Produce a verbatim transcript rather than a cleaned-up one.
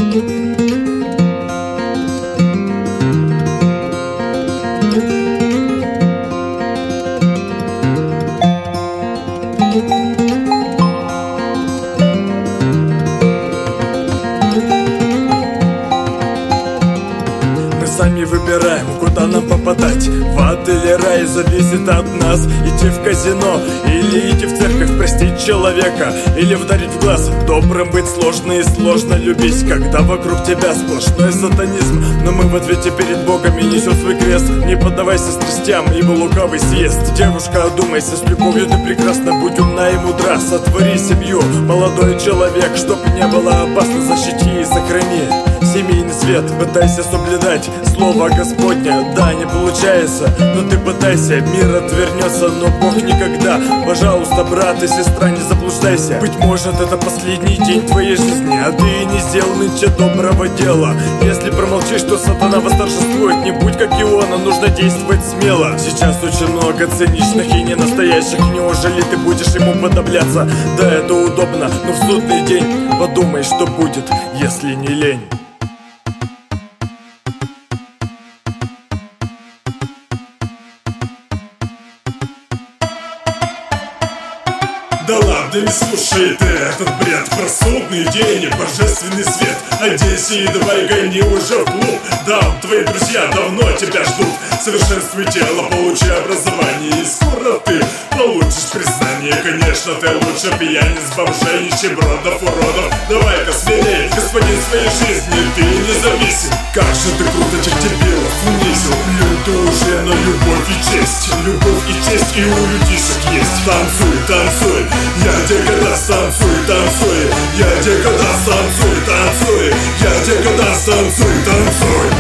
Сами выбираем, куда нам попадать, в ад или рай, зависит от нас. Идти в казино или идти в церковь, простить человека или вдарить в глаз. Добрым быть сложно и сложно любить, когда вокруг тебя сплошной сатанизм. Но мы в ответе перед Богом и несем свой крест. Не поддавайся страстям, ибо лукавый съест. Девушка, одумайся, с любовью ты прекрасна, будь умна и мудра. Сотвори семью, молодой человек, чтоб не было опасно, защити и сохрани семейный свет. Пытайся соблюдать слово Господня. Да, не получается, но ты пытайся. Мир отвернется, но Бог никогда. Пожалуйста, брат и сестра, не заблуждайся. Быть может, это последний день твоей жизни, а ты не сделал нынче доброго дела. Если промолчишь, то сатана восторжествует. Не будь как Иона, нужно действовать смело. Сейчас очень много циничных и ненастоящих. Неужели ты будешь ему подобляться? Да, это удобно, но в судный день подумай, что будет, если не лень. Да ладно, не слушай ты этот бред про судный день и божественный свет. Оденься и давай гони уже в клуб. Да, твои друзья давно тебя ждут. Совершенствуй тело, получи образование, и скоро ты получишь признание. Конечно, ты лучше пьяниц, бомжей, нищебродов, уродов. Давай-ка смелей, господин своей жизни, ты независим. Как же ты круто тех дебилов унизил. Люди уже на любовь и честь. Любовь и честь и у людишек есть. Танцуй, танцуй, я декаданс, танцуй, танцуй. Я декаданс, танцуй, танцуй. Я декаданс, танцуй, танцуй.